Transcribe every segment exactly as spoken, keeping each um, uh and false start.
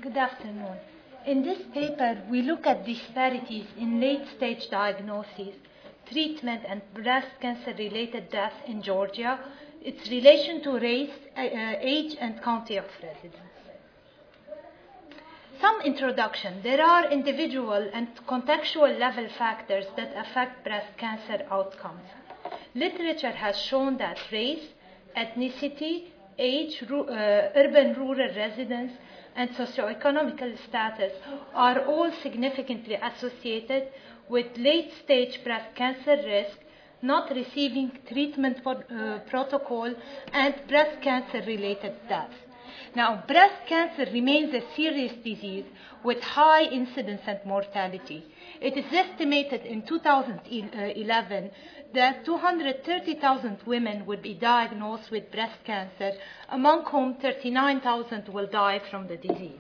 Good afternoon. In this paper, we look at disparities in late-stage diagnosis, treatment, and breast cancer-related death in Georgia, its relation to race, uh, age, and county of residence. Some introduction. There are individual and contextual level factors that affect breast cancer outcomes. Literature has shown that race, ethnicity, age, ru- uh, urban-rural residence, and socioeconomic status are all significantly associated with late-stage breast cancer risk, not receiving treatment for, uh, protocol, and breast cancer-related deaths. Now, breast cancer remains a serious disease with high incidence and mortality. It is estimated in two thousand eleven that two hundred thirty thousand women would be diagnosed with breast cancer, among whom thirty-nine thousand will die from the disease.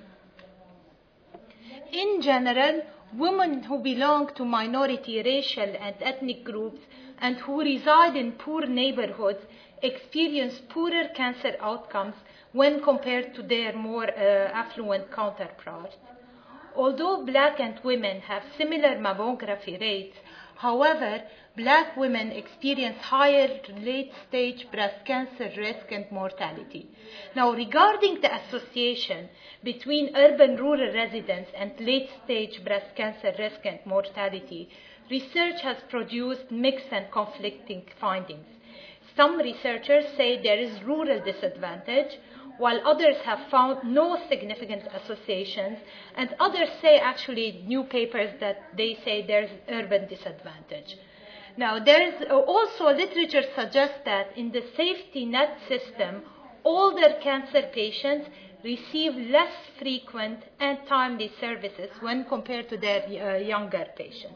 In general, women who belong to minority racial and ethnic groups and who reside in poor neighborhoods experience poorer cancer outcomes when compared to their more uh, affluent counterparts. Although black and women have similar mammography rates, however, black women experience higher late-stage breast cancer risk and mortality. Now, regarding the association between urban-rural residents and late-stage breast cancer risk and mortality, research has produced mixed and conflicting findings. Some researchers say there is rural disadvantage, while others have found no significant associations, and others say actually new papers that they say there's urban disadvantage. Now, there is also literature suggests that in the safety net system, older cancer patients receive less frequent and timely services when compared to their uh, younger patients.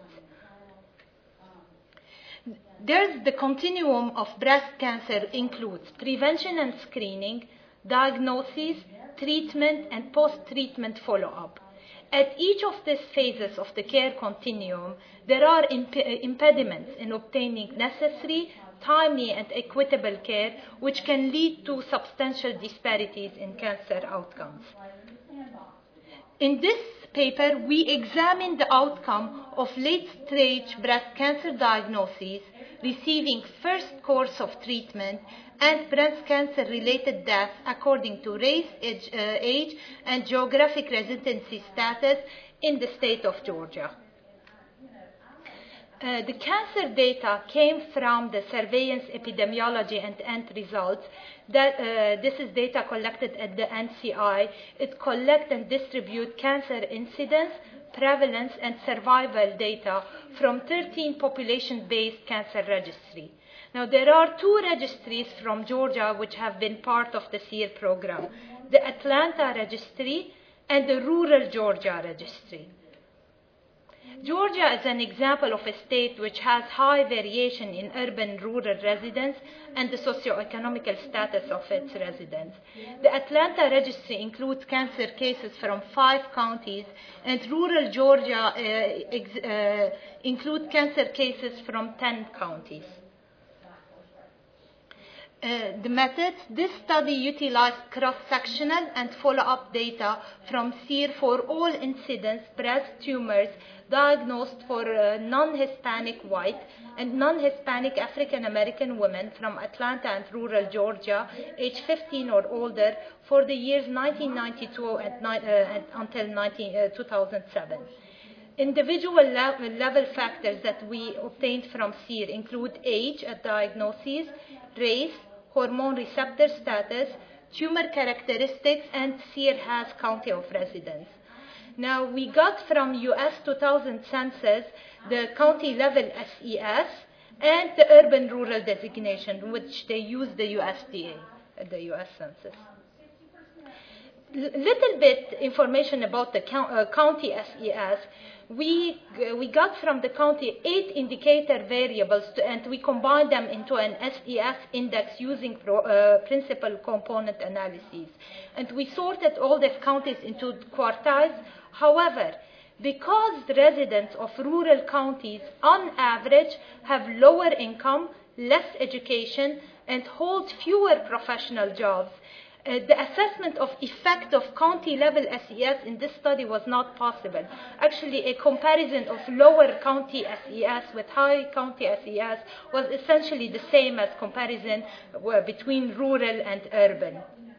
There's the continuum of breast cancer includes prevention and screening, diagnosis, treatment, and post-treatment follow-up. At each of these phases of the care continuum, there are imp- impediments in obtaining necessary, timely, and equitable care, which can lead to substantial disparities in cancer outcomes. In this paper, we examine the outcome of late-stage breast cancer diagnosis, receiving first course of treatment, and breast cancer-related deaths according to race, age, uh, age, and geographic residency status in the state of Georgia. Uh, the cancer data came from the surveillance epidemiology and end results. That, uh, this is data collected at the N C I. It collects and distributes cancer incidence, prevalence, and survival data from thirteen population-based cancer registries. Now, there are two registries from Georgia which have been part of the SEER program, the Atlanta Registry and the Rural Georgia Registry. Georgia is an example of a state which has high variation in urban-rural residents and the socioeconomic status of its residents. The Atlanta Registry includes cancer cases from five counties, and rural Georgia uh, ex- uh, includes cancer cases from ten counties. Uh, the methods, this study utilized cross-sectional and follow-up data from SEER for all incidence breast tumors diagnosed for uh, non-Hispanic white and non-Hispanic African-American women from Atlanta and rural Georgia, age fifteen or older, for the years nineteen ninety-two and, uh, and until nineteen, uh, two thousand seven. Individual level, level factors that we obtained from SEER include age at diagnosis, race, hormone receptor status, tumor characteristics, and SEER has county of residence. Now, we got from U S two thousand census the county level S E S and the urban-rural designation, which they use the U S D A, the U S Census. L- little bit information about the count, uh, county S E S. We, uh, we got from the county eight indicator variables, to, and we combined them into an S E S index using pro, uh, principal component analyses. And we sorted all these counties into quartiles. However, because the residents of rural counties, on average, have lower income, less education, and hold fewer professional jobs, Uh, the assessment of effect of county-level S E S in this study was not possible. Actually, a comparison of lower county S E S with high county S E S was essentially the same as comparison uh, between rural and urban.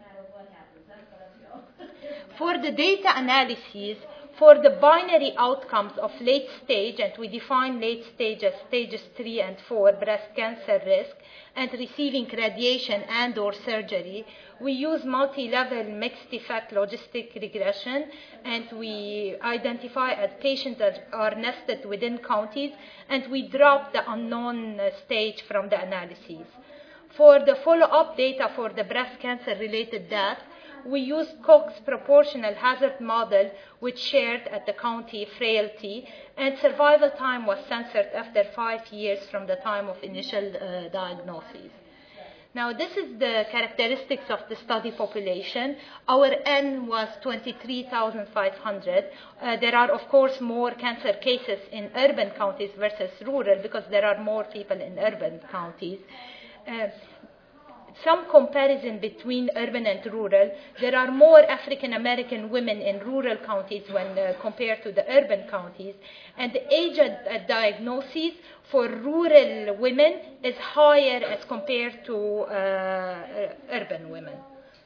For the data analyses, for the binary outcomes of late stage, and we define late stage as stages three and four breast cancer risk, and receiving radiation and or surgery, we use multi-level mixed effect logistic regression, and we identify as patients that are nested within counties, and we drop the unknown stage from the analyses. For the follow-up data for the breast cancer-related death, we used Cox proportional hazard model, which shared at the county frailty, and survival time was censored after five years from the time of initial uh, diagnosis. Now, this is the characteristics of the study population. Our N was twenty-three thousand five hundred. Uh, there are, of course, more cancer cases in urban counties versus rural because there are more people in urban counties. Uh, Some comparison between urban and rural. There are more African American women in rural counties when uh, compared to the urban counties. And the age at, at diagnosis for rural women is higher as compared to uh, urban women.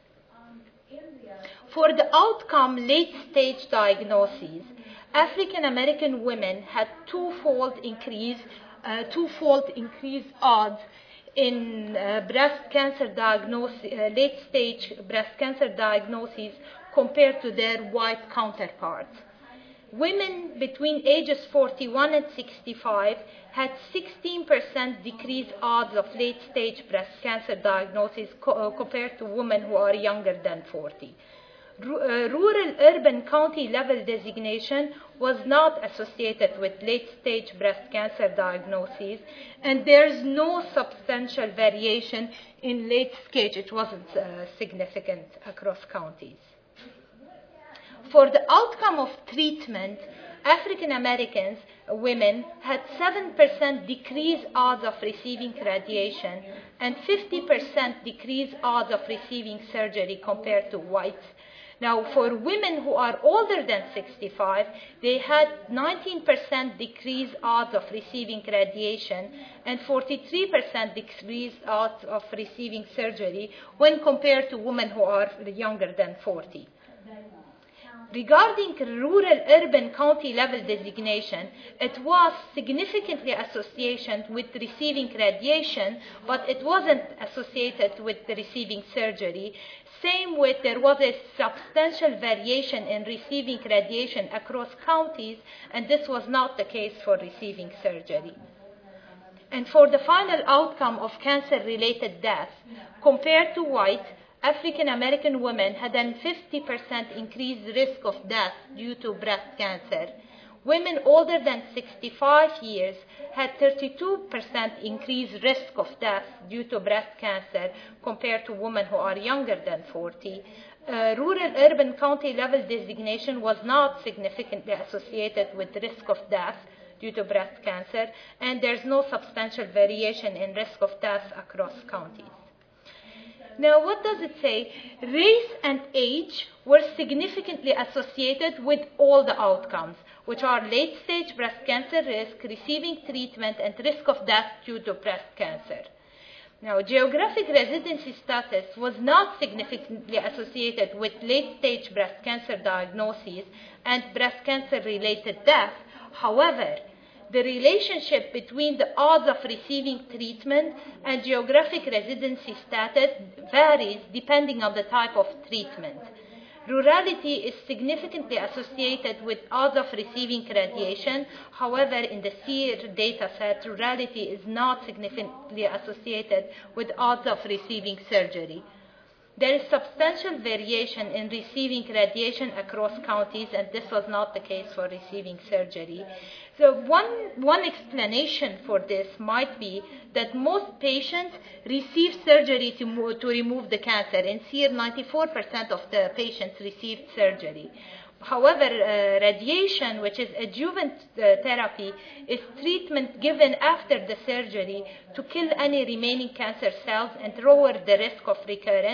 For the outcome late stage diagnoses, African American women had twofold increase, uh, twofold increased odds in uh, breast cancer diagnosis, uh, late-stage breast cancer diagnoses compared to their white counterparts. Women between ages forty-one and sixty-five had sixteen percent decreased odds of late-stage breast cancer diagnosis co- uh, compared to women who are younger than forty. Uh, rural-urban county level designation was not associated with late-stage breast cancer diagnoses, and there's no substantial variation in late stage. It wasn't uh, significant across counties. For the outcome of treatment, African Americans, women, had seven percent decreased odds of receiving radiation and fifty percent decreased odds of receiving surgery compared to whites. Now, for women who are older than sixty-five, they had nineteen percent decreased odds of receiving radiation and forty-three percent decreased odds of receiving surgery when compared to women who are younger than forty. Regarding rural-urban county level designation, it was significantly associated with receiving radiation, but it wasn't associated with receiving surgery. Same with there was a substantial variation in receiving radiation across counties, and this was not the case for receiving surgery. And for the final outcome of cancer-related death, compared to white, African American women had a fifty percent increased risk of death due to breast cancer. Women older than sixty-five years had thirty-two percent increased risk of death due to breast cancer compared to women who are younger than forty. Uh, rural-urban county level designation was not significantly associated with risk of death due to breast cancer, and there's no substantial variation in risk of death across counties. Now, what does it say? Race and age were significantly associated with all the outcomes, which are late-stage breast cancer risk, receiving treatment, and risk of death due to breast cancer. Now, geographic residency status was not significantly associated with late-stage breast cancer diagnoses and breast cancer-related death. However, the relationship between the odds of receiving treatment and geographic residency status varies depending on the type of treatment. Rurality is significantly associated with odds of receiving radiation. However, in the SEER data set, rurality is not significantly associated with odds of receiving surgery. There is substantial variation in receiving radiation across counties, and this was not the case for receiving surgery. So one, one explanation for this might be that most patients receive surgery to, mo- to remove the cancer. In SEER, ninety-four percent of the patients received surgery. However, uh, radiation, which is adjuvant uh, therapy, is treatment given after the surgery to kill any remaining cancer cells and lower the risk of recurrence.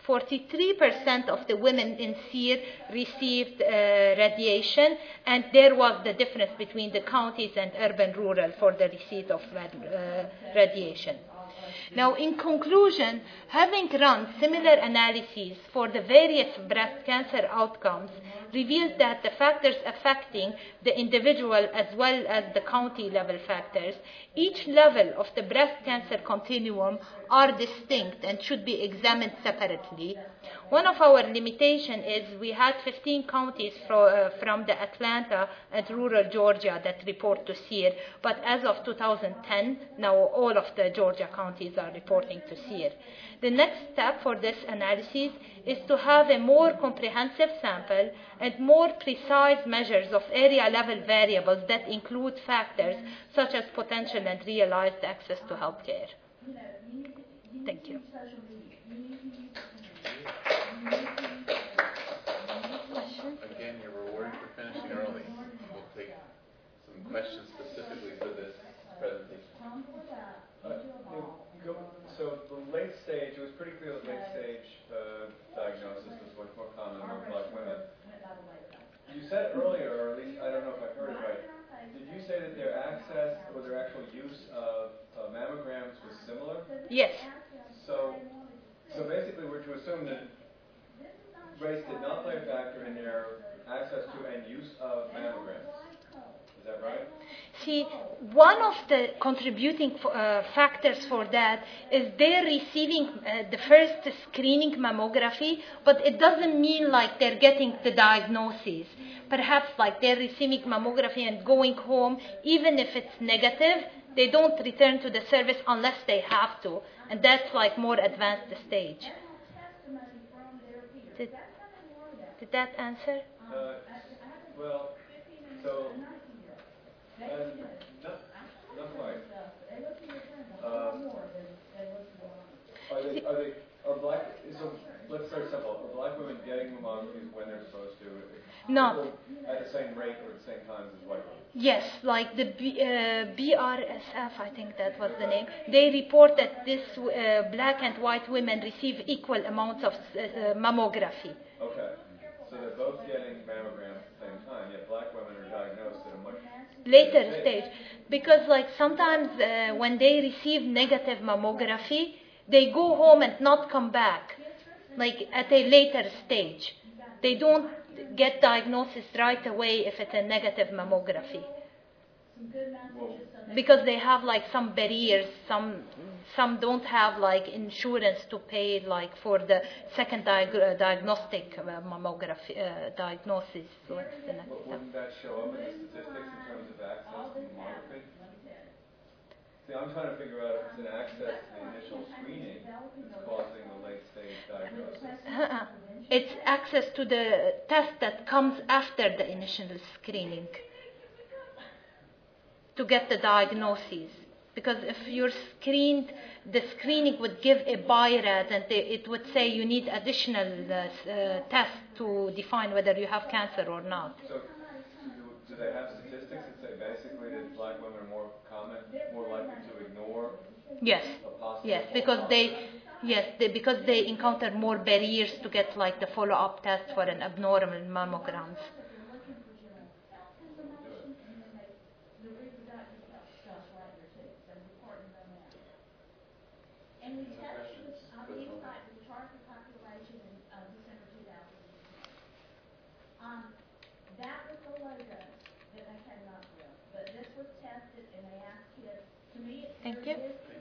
forty-three percent of the women in Syr received uh, radiation, and there was the difference between the counties and urban-rural for the receipt of rad- uh, radiation. Now, in conclusion, having run similar analyses for the various breast cancer outcomes revealed that the factors affecting the individual as well as the county level factors, each level of the breast cancer continuum are distinct and should be examined separately. One of our limitations is we had fifteen counties fro- uh, from the Atlanta and rural Georgia that report to Syr, but as of two thousand ten, now all of the Georgia counties are reporting to Syr. The next step for this analysis is to have a more comprehensive sample and more precise measures of area-level variables that include factors such as potential and realized access to health care. Thank you. Again, you're rewarded for finishing early. We'll take some questions specifically for this presentation. Uh, so the late stage, it was pretty clear that late stage uh, diagnosis was much more common among black women. You said earlier, or at least I don't know if I heard it right, did you say that their access or their actual use of uh, mammograms was similar? Yes. So, so basically we're to assume that race did not play a factor in their access to and use of mammograms. Is that right? See, one of the contributing uh, factors for that is they're receiving uh, the first screening mammography, but it doesn't mean like they're getting the diagnosis. Perhaps like they're receiving mammography and going home, even if it's negative, they don't return to the service unless they have to, and that's like more advanced stage. Did, did that answer? Uh, well, so, and not, not quite. Um, are they, are they, are black, so let's start simple. Are black women getting mammographies when they're supposed to? No. At the same rate or at the same times as white women? Yes, like the B, uh, B R S F, I think that was the name. They report that this uh, black and white women receive equal amounts of uh, uh, mammography. Okay, so they're both getting mammograms at the same time, yet black women are diagnosed at a much later stage. Because like sometimes uh, when they receive negative mammography, they go home and not come back, like at a later stage. They don't get diagnosis right away if it's a negative mammography. Because they have like some barriers, some some don't have like insurance to pay like for the second diag- uh, diagnostic uh, mammography uh, diagnosis. So it's the next But step. wouldn't that show up in the statistics in terms of access to mammography? See, I'm trying to figure out if it's an access to the initial screening that's causing the late stage diagnosis. Uh-uh. It's access to the test that comes after the initial screening to get the diagnosis. Because if you're screened, the screening would give a BI-RAD and they, it would say you need additional uh, uh, tests to define whether you have cancer or not. So, do, do they have statistics that say basically that black women are more common, more likely to ignore Yes, a possible yes, because they, yes, they, because they encounter more barriers to get like the follow-up test for an abnormal mammograms. And we tested on the inside of the chart for population in uh, December two thousand eight. Um, that was the low dose that I cannot with, but this was tested and they asked kids. To me, it's Thank very you. good.